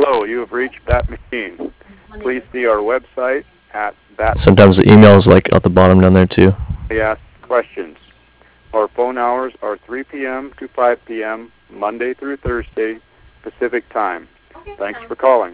Hello, you have reached Bat Machine. Please see our website at Bat. Sometimes the email is like at the bottom down there too. Ask questions. Our phone hours are 3 p.m. to 5 p.m. Monday through Thursday Pacific time. Thanks for calling.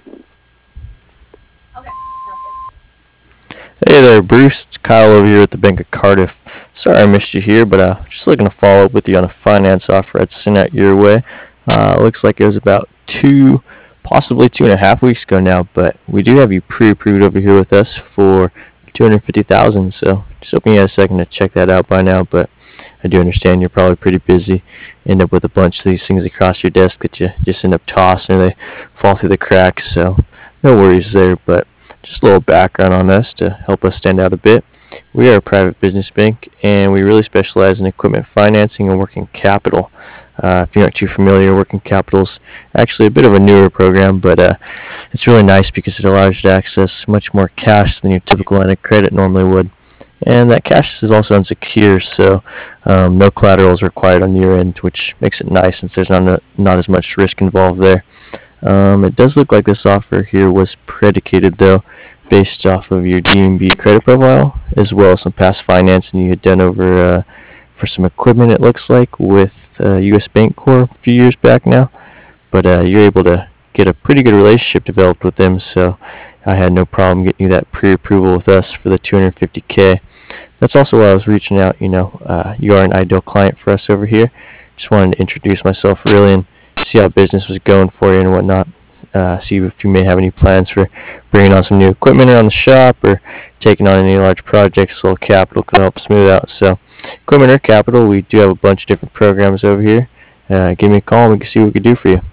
Hey there, Bruce. It's Kyle over here at the Bank of Cardiff. Sorry I missed you here, but just looking to follow up with you on a finance offer I'd sent out your way. Looks like it was about possibly 2.5 weeks ago now, but we do have you pre-approved over here with us for $250,000. So just hoping you had a second to check that out by now. But I do understand you're probably pretty busy. End up with a bunch of these things across your desk that you just end up tossing, and they fall through the cracks. So no worries there, but just a little background on us to help us stand out a bit. We are a private business bank, and we really specialize in equipment financing and working capital. If you're not too familiar, working capital is actually a bit of a newer program, but it's really nice because it allows you to access much more cash than your typical line of credit normally would. And that cash is also unsecured, so no collateral is required on your end, which makes it nice since there's not as much risk involved there. It does look like this offer here was predicated, though, based off of your DNB credit profile, as well as some past financing you had done over for some equipment, it looks like, with U.S. Bancorp a few years back now. But you're able to get a pretty good relationship developed with them, so I had no problem getting you that pre-approval with us for the $250K. That's also why I was reaching out. You are an ideal client for us over here. Just wanted to introduce myself really and see how business was going for you and whatnot. See if you may have any plans for bringing on some new equipment around the shop or taking on any large projects. A little capital could help smooth out. So, equipment or capital, we do have a bunch of different programs over here. Give me a call and we can see what we can do for you.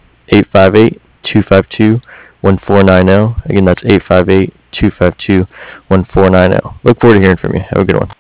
858-252-1490. Again, that's 858-252-1490. Look forward to hearing from you. Have a good one.